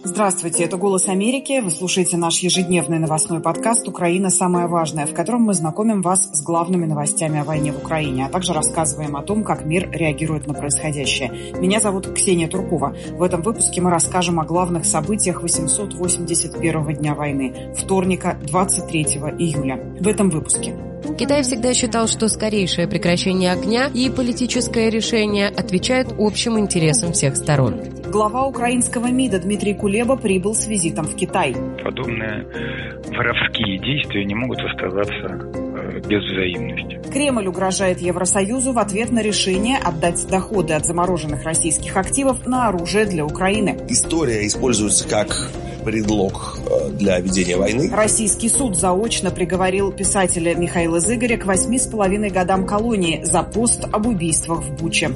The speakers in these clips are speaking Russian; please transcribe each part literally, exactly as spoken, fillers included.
Здравствуйте, это «Голос Америки». Вы слушаете наш ежедневный новостной подкаст «Украина. Самое важное», в котором мы знакомим вас с главными новостями о войне в Украине, а также рассказываем о том, как мир реагирует на происходящее. Меня зовут Ксения Туркова. В этом выпуске мы расскажем о главных событиях восемьсот восемьдесят первого дня войны, вторника, двадцать третьего июля. В этом выпуске. Китай всегда считал, что скорейшее прекращение огня и политическое решение отвечают общим интересам всех сторон. Глава украинского МИДа Дмитрий Кулеба прибыл с визитом в Китай. Подобные воровские действия не могут оставаться без взаимности. Кремль угрожает Евросоюзу в ответ на решение отдать доходы от замороженных российских активов на оружие для Украины. История используется как предлог для ведения войны. Российский суд заочно приговорил писателя Михаила Зыгоря к восьми с половиной годам колонии за пост об убийствах в Буче.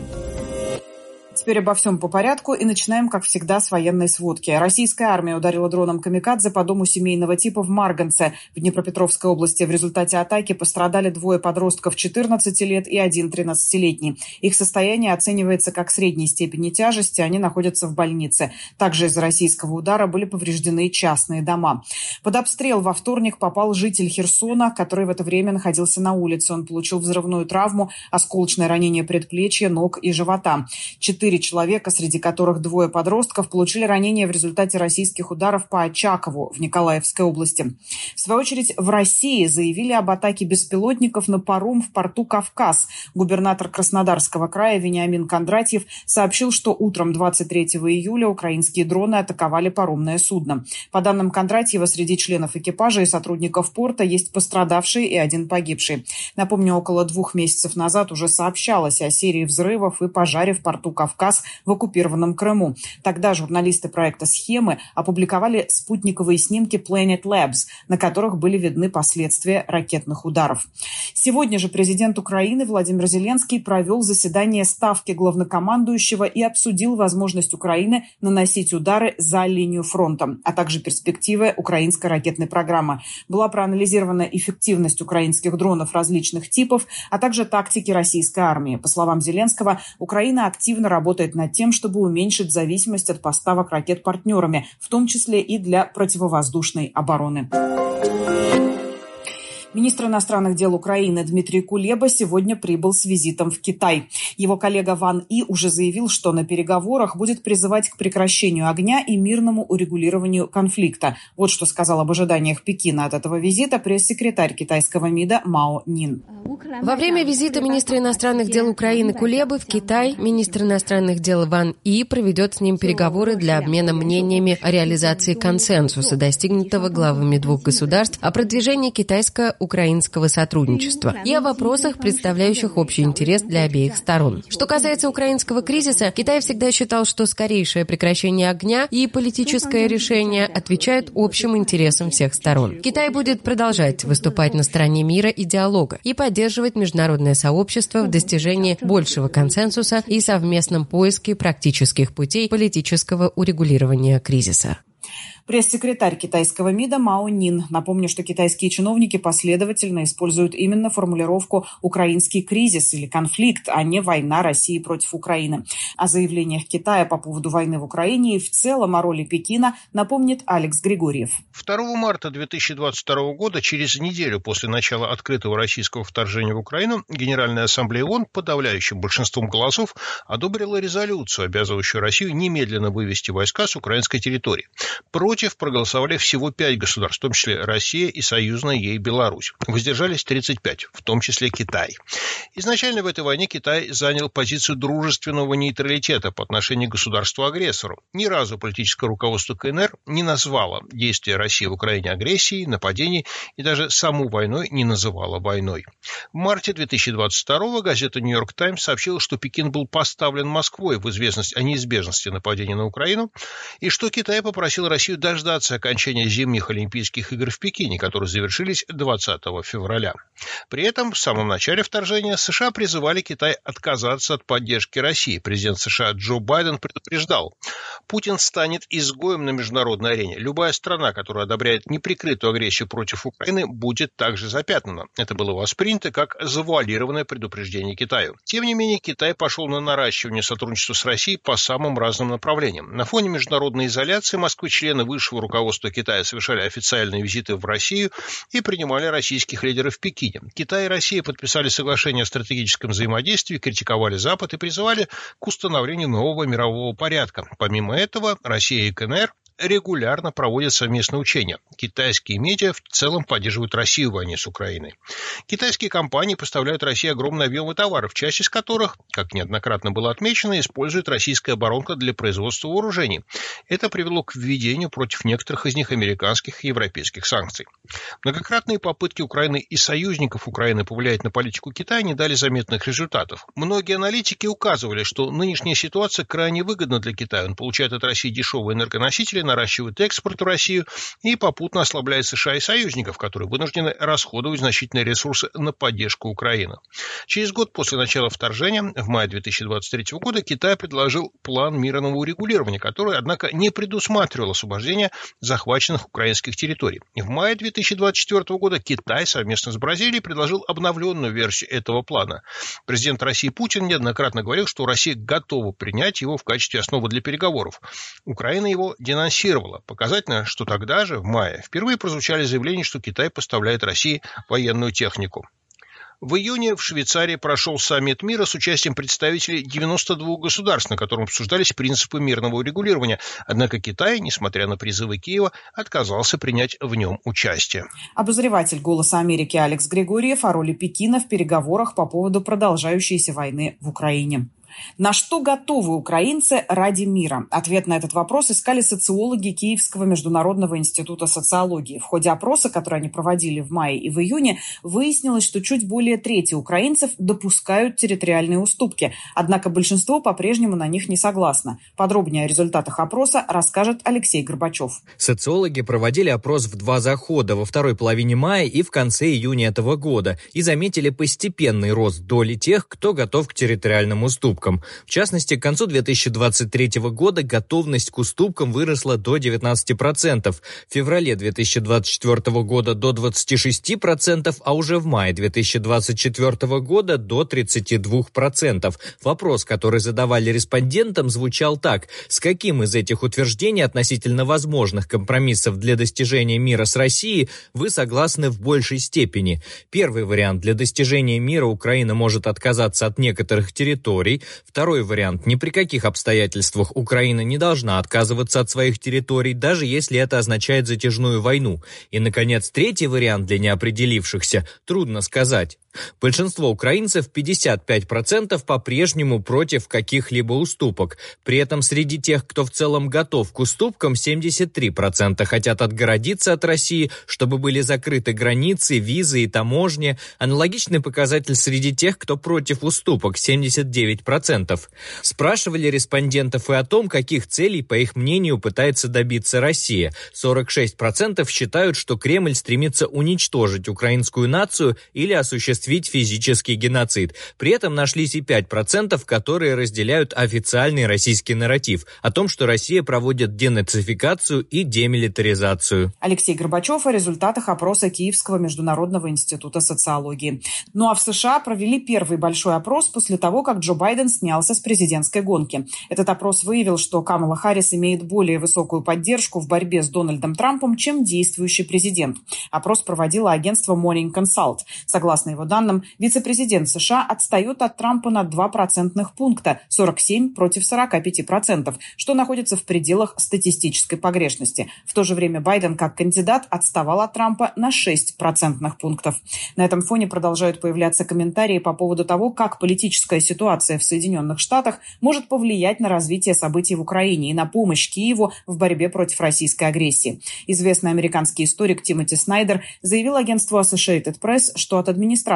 Теперь обо всем по порядку и начинаем, как всегда, с военной сводки. Российская армия ударила дроном камикадзе по дому семейного типа в Марганце в Днепропетровской области. В результате атаки пострадали двое подростков четырнадцати лет и один тринадцатилетний. Их состояние оценивается как средней степени тяжести, они находятся в больнице. Также из-за российского удара были повреждены частные дома. Под обстрел во вторник попал житель Херсона, который в это время находился на улице. Он получил взрывную травму, осколочное ранение предплечья, ног и живота. Четыре человека, среди которых двое подростков, получили ранения в результате российских ударов по Очакову в Николаевской области. В свою очередь, в России заявили об атаке беспилотников на паром в порту Кавказ. Губернатор Краснодарского края Вениамин Кондратьев сообщил, что утром двадцать третьего июля украинские дроны атаковали паромное судно. По данным Кондратьева, среди членов экипажа и сотрудников порта есть пострадавшие и один погибший. Напомню, около двух месяцев назад уже сообщалось о серии взрывов и пожаре в порту Кавказ в оккупированном Крыму. Тогда журналисты проекта «Схемы» опубликовали спутниковые снимки Planet Labs, на которых были видны последствия ракетных ударов. Сегодня же президент Украины Владимир Зеленский провел заседание Ставки главнокомандующего и обсудил возможность Украины наносить удары за линию фронта, а также перспективы украинской ракетной программы. Была проанализирована эффективность украинских дронов различных типов, а также тактики российской армии. По словам Зеленского, Украина активно работает работает над тем, чтобы уменьшить зависимость от поставок ракет партнерами, в том числе и для противовоздушной обороны. Министр иностранных дел Украины Дмитрий Кулеба сегодня прибыл с визитом в Китай. Его коллега Ван И уже заявил, что на переговорах будет призывать к прекращению огня и мирному урегулированию конфликта. Вот что сказал об ожиданиях Пекина от этого визита пресс-секретарь китайского МИДа Мао Нин. Во время визита министра иностранных дел Украины Кулебы в Китай министр иностранных дел Ван И проведет с ним переговоры для обмена мнениями о реализации консенсуса, достигнутого главами двух государств, о продвижении китайско-украинского сотрудничества и о вопросах, представляющих общий интерес для обеих сторон. Что касается украинского кризиса, Китай всегда считал, что скорейшее прекращение огня и политическое решение отвечают общим интересам всех сторон. Китай будет продолжать выступать на стороне мира и диалога и поддерживать международное сообщество в достижении большего консенсуса и совместном поиске практических путей политического урегулирования кризиса. Пресс-секретарь китайского МИДа Мао Нин. Напомню, что китайские чиновники последовательно используют именно формулировку «украинский кризис» или «конфликт», а не «война России против Украины». О заявлениях Китая по поводу войны в Украине и в целом о роли Пекина напомнит Алекс Григорьев. второго марта две тысячи двадцать второго года, через неделю после начала открытого российского вторжения в Украину, Генеральная ассамблея ООН подавляющим большинством голосов одобрила резолюцию, обязывающую Россию немедленно вывести войска с украинской территории. Против проголосовали всего пять государств, в том числе Россия и союзная ей Беларусь. Воздержались тридцать пять, в том числе Китай. Изначально в этой войне Китай занял позицию дружественного нейтралитета по отношению к государству-агрессору. Ни разу политическое руководство КНР не назвало действия России в Украине агрессией, нападением и даже саму войной не называло войной. В марте две тысячи двадцать второго газета «Нью-Йорк Таймс» сообщила, что Пекин был поставлен Москвой в известность о неизбежности нападения на Украину и что Китай попросил Россию дождаться окончания зимних Олимпийских игр в Пекине, которые завершились двадцатого февраля. При этом в самом начале вторжения США призывали Китай отказаться от поддержки России. Президент США Джо Байден предупреждал: Путин станет изгоем на международной арене. Любая страна, которая одобряет неприкрытую агрессию против Украины, будет также запятнана. Это было воспринято как завуалированное предупреждение Китаю. Тем не менее, Китай пошел на наращивание сотрудничества с Россией по самым разным направлениям. На фоне международной изоляции Москвы члены высшего руководства Китая совершали официальные визиты в Россию и принимали российских лидеров в Пекине. Китай и Россия подписали соглашение о стратегическом взаимодействии, критиковали Запад и призывали к установлению нового мирового порядка. Помимо этого, Россия и КНР регулярно проводят совместные учения. Китайские медиа в целом поддерживают Россию в войне с Украиной. Китайские компании поставляют России огромные объемы товаров, часть из которых, как неоднократно было отмечено, использует российская оборонка для производства вооружений. Это привело к введению против некоторых из них американских и европейских санкций. Многократные попытки Украины и союзников Украины повлиять на политику Китая не дали заметных результатов. Многие аналитики указывали, что нынешняя ситуация крайне выгодна для Китая. Он получает от России дешевые энергоносители, наращивает экспорт в Россию и попутно ослабляет США и союзников, которые вынуждены расходовать значительные ресурсы на поддержку Украины. Через год после начала вторжения, в мае две тысячи двадцать третьего года, Китай предложил план мирного урегулирования, который, однако, не предусматривал освобождение захваченных украинских территорий. В мае две тысячи двадцать четвертого года Китай совместно с Бразилией предложил обновленную версию этого плана. Президент России Путин неоднократно говорил, что Россия готова принять его в качестве основы для переговоров. Украина его денонсировала. Показательно, что тогда же, в мае, впервые прозвучали заявления, что Китай поставляет России военную технику. В июне в Швейцарии прошел саммит мира с участием представителей девяноста двух государств, на котором обсуждались принципы мирного урегулирования. Однако Китай, несмотря на призывы Киева, отказался принять в нем участие. Обозреватель «Голоса Америки» Алекс Григорьев о роли Пекина в переговорах по поводу продолжающейся войны в Украине. На что готовы украинцы ради мира? Ответ на этот вопрос искали социологи Киевского международного института социологии. В ходе опроса, который они проводили в мае и в июне, выяснилось, что чуть более трети украинцев допускают территориальные уступки. Однако большинство по-прежнему на них не согласно. Подробнее о результатах опроса расскажет Алексей Горбачев. Социологи проводили опрос в два захода во второй половине мая и в конце июня этого года и заметили постепенный рост доли тех, кто готов к территориальным уступкам. В частности, к концу две тысячи двадцать третьего года готовность к уступкам выросла до девятнадцати процентов, в феврале две тысячи двадцать четвертого года до двадцати шести процентов, а уже в мае две тысячи двадцать четвертого года до тридцати двух процентов. Вопрос, который задавали респондентам, звучал так: с каким из этих утверждений относительно возможных компромиссов для достижения мира с Россией вы согласны в большей степени? Первый вариант: для достижения мира Украина может отказаться от некоторых территорий. Второй вариант: ни при каких обстоятельствах Украина не должна отказываться от своих территорий, даже если это означает затяжную войну. И, наконец, третий вариант для неопределившихся: трудно сказать. Большинство украинцев, пятьдесят пять процентов, по-прежнему против каких-либо уступок. При этом среди тех, кто в целом готов к уступкам, семьдесят три процента хотят отгородиться от России, чтобы были закрыты границы, визы и таможни. Аналогичный показатель среди тех, кто против уступок, семьдесят девять процентов. Спрашивали респондентов и о том, каких целей, по их мнению, пытается добиться Россия. сорок шесть процентов считают, что Кремль стремится уничтожить украинскую нацию или осуществить физический геноцид. При этом нашлись и пять процентов, которые разделяют официальный российский нарратив о том, что Россия проводит денацификацию и демилитаризацию. Алексей Горбачев о результатах опроса Киевского международного института социологии. Ну а в США провели первый большой опрос после того, как Джо Байден снялся с президентской гонки. Этот опрос выявил, что Камала Харрис имеет более высокую поддержку в борьбе с Дональдом Трампом, чем действующий президент. Опрос проводило агентство Morning Consult. Согласно его данным, вице-президент США отстает от Трампа на два процентных пункта, сорок семь против сорока пяти процентов, что находится в пределах статистической погрешности. В то же время Байден как кандидат отставал от Трампа на шесть процентных пунктов. На этом фоне продолжают появляться комментарии по поводу того, как политическая ситуация в Соединенных Штатах может повлиять на развитие событий в Украине и на помощь Киеву в борьбе против российской агрессии. Известный американский историк Тимоти Снайдер заявил агентству Associated Press, что от администрации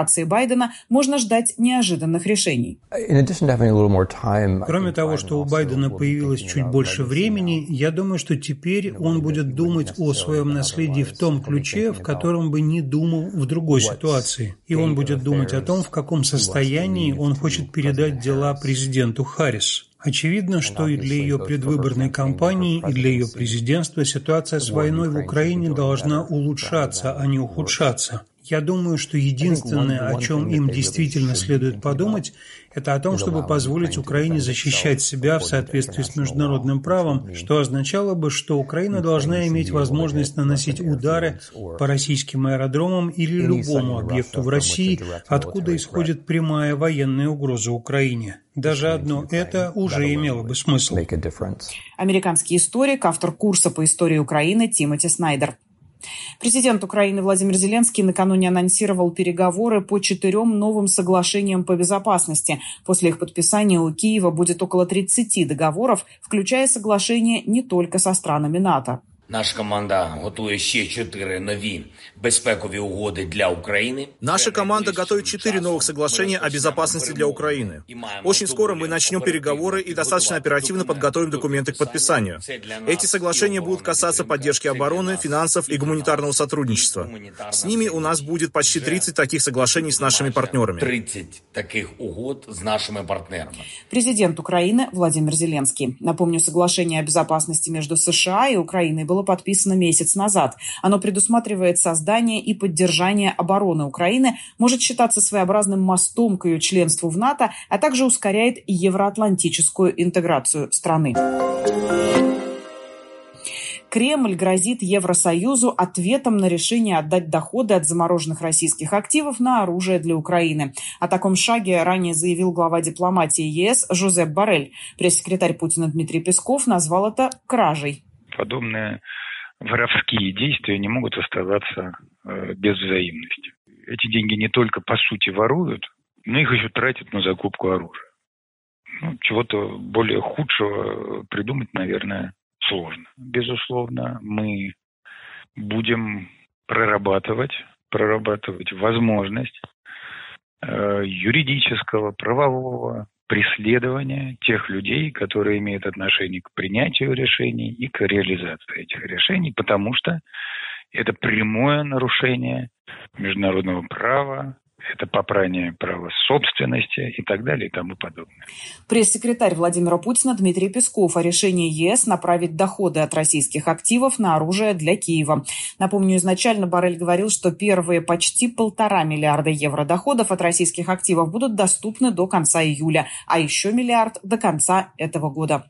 администрации Байдена можно ждать неожиданных решений. Кроме того, что у Байдена появилось чуть больше времени, я думаю, что теперь он будет думать о своем наследии в том ключе, в котором бы не думал в другой ситуации. И он будет думать о том, в каком состоянии он хочет передать дела президенту Харрис. Очевидно, что и для ее предвыборной кампании, и для ее президентства ситуация с войной в Украине должна улучшаться, а не ухудшаться. Я думаю, что единственное, о чем им действительно следует подумать, это о том, чтобы позволить Украине защищать себя в соответствии с международным правом, что означало бы, что Украина должна иметь возможность наносить удары по российским аэродромам или любому объекту в России, откуда исходит прямая военная угроза Украине. Даже одно это уже имело бы смысл. Американский историк, автор курса по истории Украины Тимоти Снайдер. Президент Украины Владимир Зеленский накануне анонсировал переговоры по четырем новым соглашениям по безопасности. После их подписания у Киева будет около тридцати договоров, включая соглашения не только со странами НАТО. Наша команда готує ще чотири нові безпекові угоди для Украины. Наша команда готовит четыре новых соглашения о безопасности для Украины. Очень скоро мы начнем переговоры и достаточно оперативно подготовим документы к подписанию. Эти соглашения будут касаться поддержки обороны, финансов и гуманитарного сотрудничества. С ними у нас будет почти тридцать таких соглашений с нашими партнерами. тридцать таких угод с нашими партнерами. Президент Украины Владимир Зеленский. Напомню, соглашение о безопасности между США и Украиной было было подписано месяц назад. Оно предусматривает создание и поддержание обороны Украины, может считаться своеобразным мостом к ее членству в НАТО, а также ускоряет евроатлантическую интеграцию страны. Кремль грозит Евросоюзу ответом на решение отдать доходы от замороженных российских активов на оружие для Украины. О таком шаге ранее заявил глава дипломатии ЕС Жозеп Боррель. Пресс-секретарь Путина Дмитрий Песков назвал это кражей. Подобные воровские действия не могут оставаться э, без взаимности. Эти деньги не только по сути воруют, но их еще тратят на закупку оружия. Ну, чего-то более худшего придумать, наверное, сложно. Безусловно, мы будем прорабатывать, прорабатывать возможность э, юридического, правового преследования тех людей, которые имеют отношение к принятию решений и к реализации этих решений, потому что это прямое нарушение международного права, это попрание права собственности и так далее и тому подобное. Пресс-секретарь Владимира Путина Дмитрий Песков о решении ЕС направить доходы от российских активов на оружие для Киева. Напомню, изначально Боррель говорил, что первые почти полтора миллиарда евро доходов от российских активов будут доступны до конца июля, а еще миллиард до конца этого года.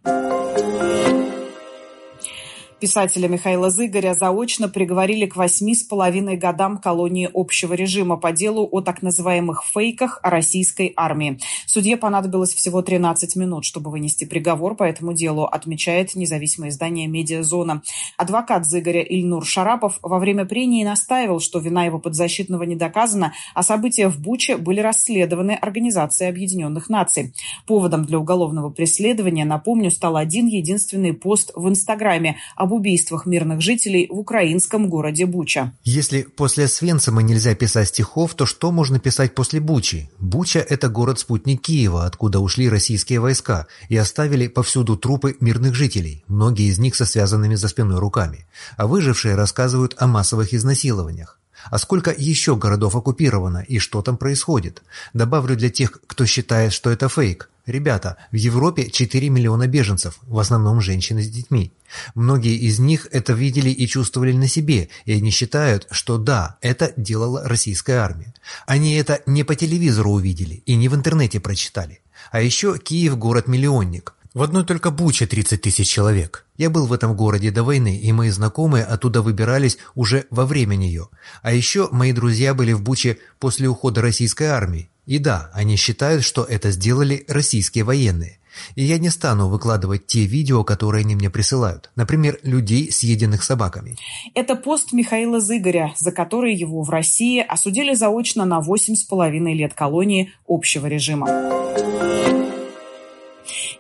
Писателя Михаила Зыгоря заочно приговорили к восьми с половиной годам колонии общего режима по делу о так называемых фейках о российской армии. Судье понадобилось всего тринадцать минут, чтобы вынести приговор по этому делу, отмечает независимое издание «Медиазона». Адвокат Зыгоря Ильнур Шарапов во время прений настаивал, что вина его подзащитного не доказана, а события в Буче были расследованы Организацией Объединенных Наций. Поводом для уголовного преследования, напомню, стал один единственный пост в Инстаграме об убийствах мирных жителей в украинском городе Буча. Если после Освенцима нельзя писать стихов, то что можно писать после Бучи? Буча – это город-спутник Киева, откуда ушли российские войска и оставили повсюду трупы мирных жителей, многие из них со связанными за спиной руками. А выжившие рассказывают о массовых изнасилованиях. А сколько еще городов оккупировано и что там происходит? Добавлю для тех, кто считает, что это фейк. Ребята, в Европе четыре миллиона беженцев, в основном женщины с детьми. Многие из них это видели и чувствовали на себе, и они считают, что да, это делала российская армия. Они это не по телевизору увидели и не в интернете прочитали. А еще Киев город-миллионник. В одной только Буче тридцать тысяч человек. Я был в этом городе до войны, и мои знакомые оттуда выбирались уже во время нее. А еще мои друзья были в Буче после ухода российской армии. И да, они считают, что это сделали российские военные. И я не стану выкладывать те видео, которые они мне присылают. Например, людей, съеденных собаками. Это пост Михаила Зыгоря, за который его в России осудили заочно на восемь с половиной лет колонии общего режима.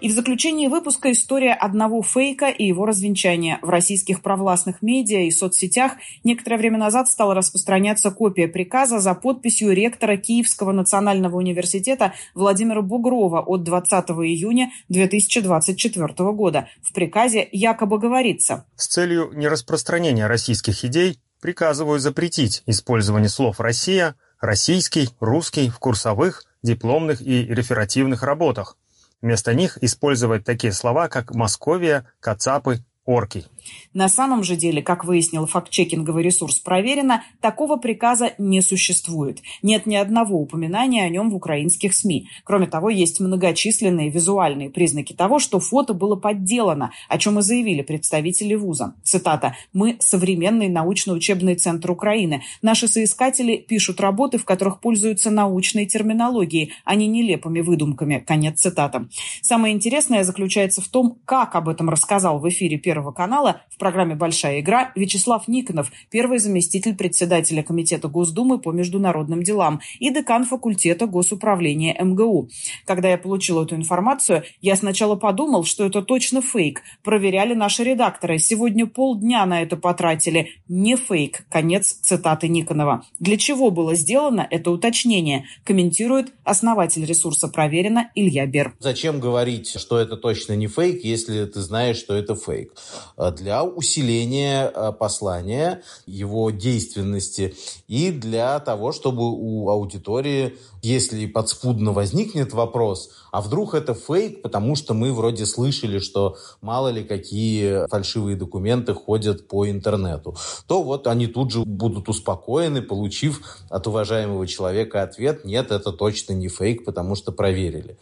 И в заключении выпуска история одного фейка и его развенчания. В российских провластных медиа и соцсетях некоторое время назад стала распространяться копия приказа за подписью ректора Киевского национального университета Владимира Бугрова от двадцатого июня две тысячи двадцать четвёртого года. В приказе якобы говорится: с целью нераспространения российских идей приказываю запретить использование слов «Россия», «российский», «русский» в курсовых, дипломных и реферативных работах. Вместо них использовать такие слова, как «Московия», «Кацапы», «Орки». На самом же деле, как выяснил фактчекинговый ресурс «Проверено», такого приказа не существует. Нет ни одного упоминания о нем в украинских СМИ. Кроме того, есть многочисленные визуальные признаки того, что фото было подделано, о чем и заявили представители вуза. Цитата: «Мы – современный научно-учебный центр Украины. Наши соискатели пишут работы, в которых пользуются научной терминологией, а не нелепыми выдумками». Конец цитаты. Самое интересное заключается в том, как об этом рассказал в эфире Первого канала в программе «Большая игра» Вячеслав Никонов, первый заместитель председателя Комитета Госдумы по международным делам и декан факультета госуправления эм гэ у. Когда я получил эту информацию, я сначала подумал, что это точно фейк. Проверяли наши редакторы. Сегодня полдня на это потратили. Не фейк. Конец цитаты Никонова. Для чего было сделано это уточнение? Комментирует основатель ресурса «Проверено» Илья Бер. Зачем говорить, что это точно не фейк, если ты знаешь, что это фейк? Для усиления послания, его действенности и для того, чтобы у аудитории, если подспудно возникнет вопрос, а вдруг это фейк, потому что мы вроде слышали, что мало ли какие фальшивые документы ходят по интернету, то вот они тут же будут успокоены, получив от уважаемого человека ответ: нет, это точно не фейк, потому что проверили.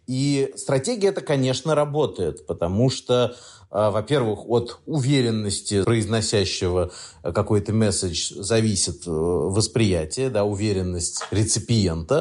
И стратегия эта, конечно, работает, потому что, во-первых, от уверенности произносящего какой-то месседж зависит восприятие, да, уверенность реципиента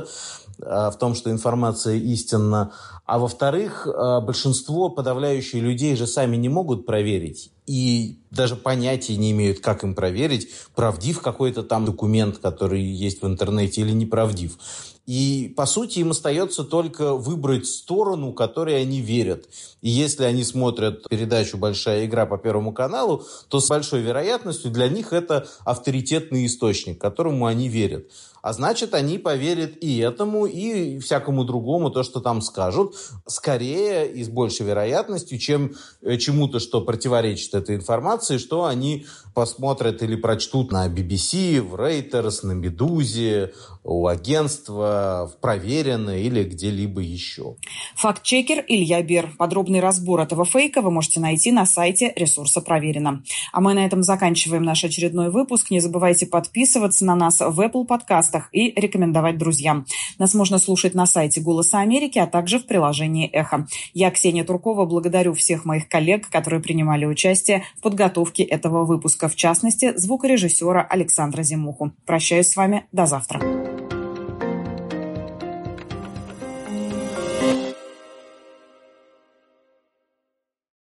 в том, что информация истинна. А во-вторых, большинство, подавляющие людей же сами не могут проверить и даже понятия не имеют, как им проверить, правдив какой-то там документ, который есть в интернете, или неправдив. И, по сути, им остается только выбрать сторону, которой они верят. И если они смотрят передачу «Большая игра» по Первому каналу, то с большой вероятностью для них это авторитетный источник, которому они верят. А значит, они поверят и этому, и всякому другому, то, что там скажут, скорее и с большей вероятностью, чем чему-то, что противоречит этой информации, что они посмотрят или прочтут на би би си, в Reuters, на Медузе, у агентства, в Проверено или где-либо еще. Фактчекер Илья Бер. Подробный разбор этого фейка вы можете найти на сайте ресурса «Проверено». А мы на этом заканчиваем наш очередной выпуск. Не забывайте подписываться на нас в Apple подкастах и рекомендовать друзьям. Нас можно слушать на сайте «Голоса Америки», а также в приложении «Эхо». Я, Ксения Туркова, благодарю всех моих коллег, которые принимали участие в подготовке этого выпуска, в частности, звукорежиссера Александра Зимуху. Прощаюсь с вами. До завтра.